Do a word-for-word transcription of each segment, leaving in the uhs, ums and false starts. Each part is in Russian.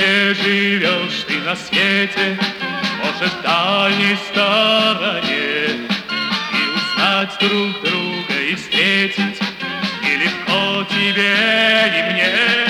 Где живешь ты на свете, может, в дальней стороне, и узнать друг друга и встретить нелегко тебе и мне.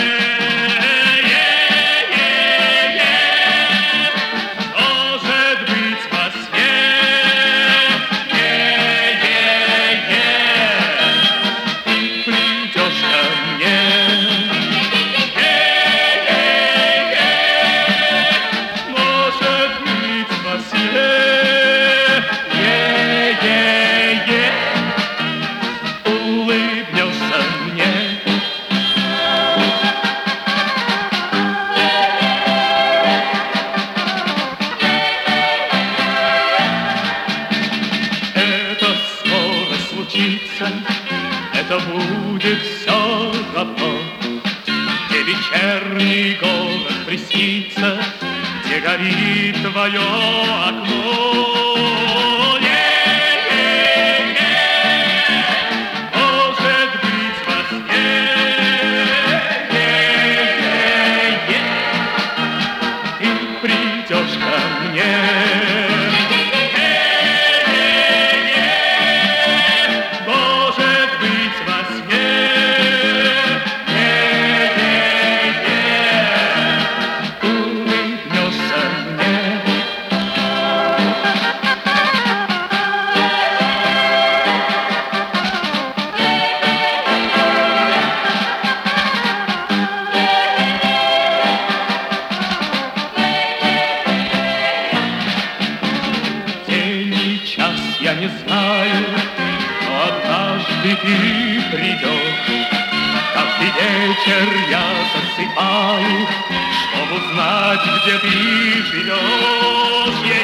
Это будет все равно, где вечерний город приснится, где горит твое окно. Может быть, во сне ты придешь ко мне. Я не знаю, но однажды ты придешь. Каждый вечер я засыпаю, чтобы узнать, где ты живешь.